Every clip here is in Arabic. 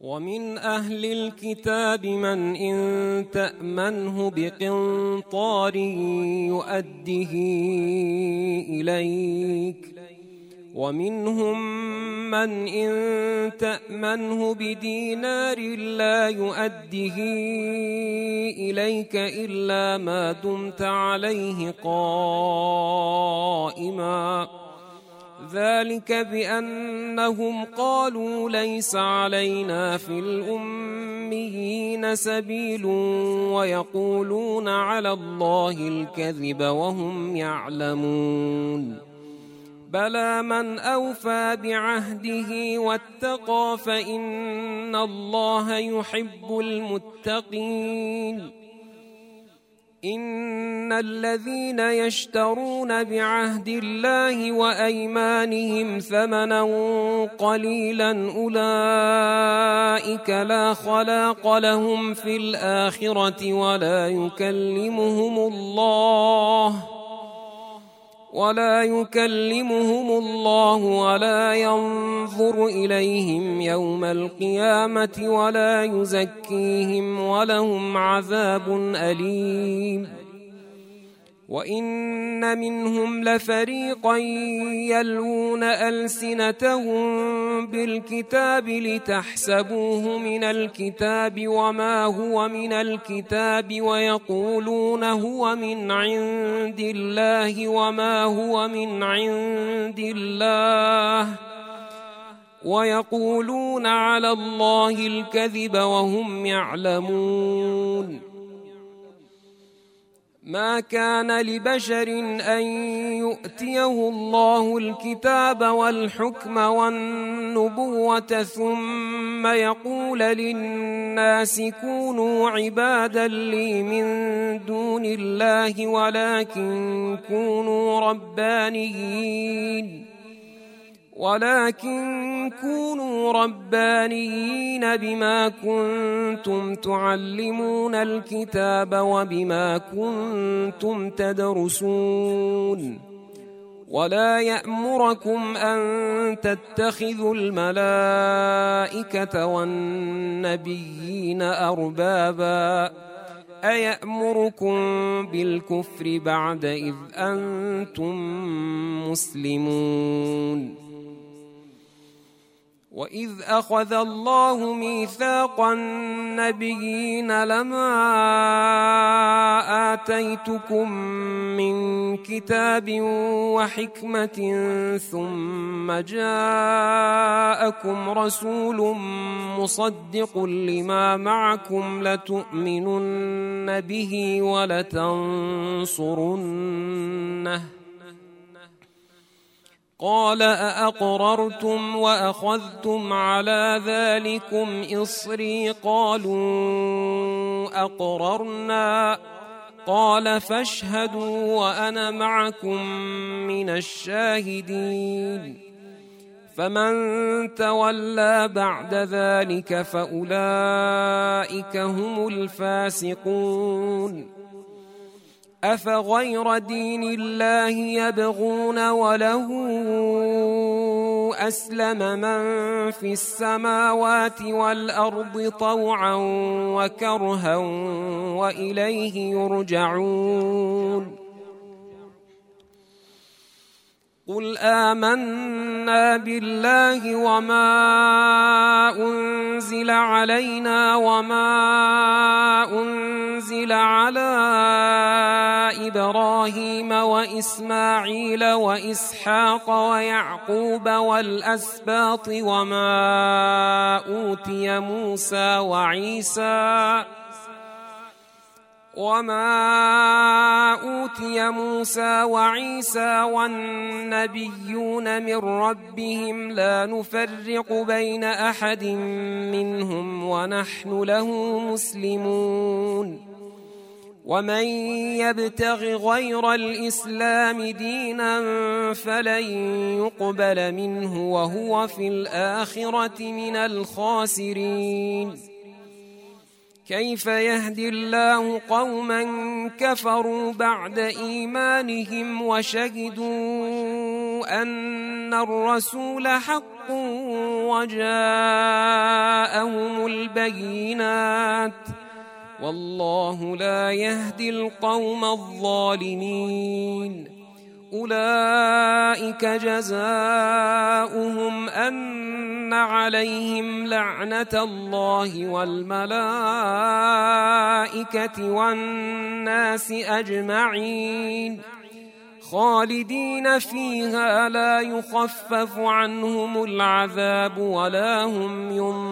ومن أهل الكتاب من إن تأمنه بقنطار يؤده إليك، ومنهم من إن تأمنه بدينار لا يؤده إليك إلا ما دمت عليه قائما، ذلك بأنهم قالوا ليس علينا في الأميين سبيل ويقولون على الله الكذب وهم يعلمون. بلى من أوفى بعهده واتقى فإن الله يحب المتقين. إن الذين يشترون بعهد الله وأيمانهم ثمنا قليلا أولئك لا خلاق لهم في الآخرة ولا يكلمهم الله ولا ينظر إليهم يوم القيامة ولا يزكيهم ولهم عذاب أليم. وإن منهم لفريقا يلوون ألسنتهم بالكتاب لتحسبوه من الكتاب وما هو من الكتاب ويقولون هو من عند الله وما هو من عند الله ويقولون على الله الكذب وهم يعلمون. ما كان لبشر أن يؤتيه الله الكتاب والحكم والنبوة ثم يقول للناس كونوا عبادا لي من دون الله ولكن كونوا ربانيين بما كنتم تعلمون الكتاب وبما كنتم تدرسون. ولا يأمركم أن تتخذوا الملائكة والنبيين أربابا أيأمركم بالكفر بعد إذ أنتم مسلمون. وإذ أخذ الله ميثاق النبيين لما آتيتكم من كتاب وحكمة ثم جاءكم رسول مصدق لما معكم لتؤمنن به ولتنصرنه قال أأقررتم وأخذتم على ذلكم إصري قالوا أقررنا قال فاشهدوا وأنا معكم من الشاهدين. فمن تولى بعد ذلك فأولئك هم الفاسقون. أفغير دين الله يبغون وله أسلم من في السماوات والأرض طوعا وكرها وإليه يرجعون. قل آمنا بالله وما أنزل علينا وما أنزل على إبراهيم وإسماعيل وإسحاق ويعقوب والأسباط وما أوتي موسى وعيسى والنبيون من ربهم لا نفرق بين أحد منهم ونحن له مسلمون. ومن يبتغ غير الإسلام دينا فلن يقبل منه وهو في الآخرة من الخاسرين. كيف يهدي الله قوما كفروا بعد إيمانهم وشهدوا أن الرسول حق وجاءهم البينات والله لا يهدي القوم الظالمين. أولئك جزاؤهم أن عليهم لعنة الله والملائكة والناس أجمعين خالدين فيها لا يخفف عنهم العذاب ولا هم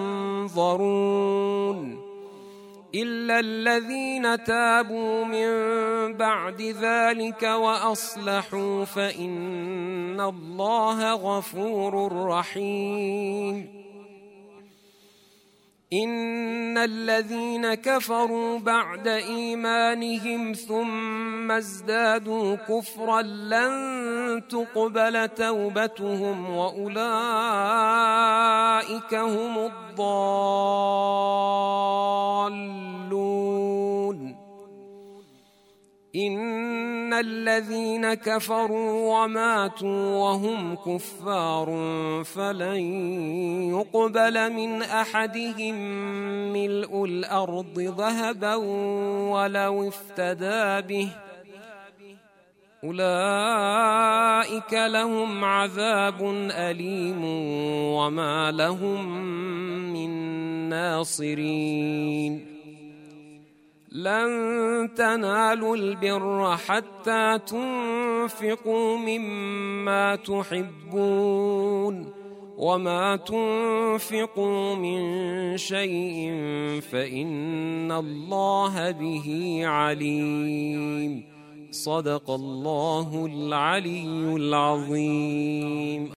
ينظرون إلا الذين تابوا من بعد ذلك وأصلحوا فإن الله غفور رحيم. إن الذين كفروا بعد إيمانهم ثم ازدادوا كفرا لن تقبل توبتهم وأولئك هم الضالون. إن الذين كفروا وماتوا وهم كفار فلن يقبل من أحدهم ملء الأرض ذهبا ولو افتدى به أولئك لهم عذاب أليم وما لهم من ناصرين. لن تنالوا البر حتى تنفقوا مما تحبون وما تنفقوا من شيء فإن الله به عليم. صدق الله العلي العظيم.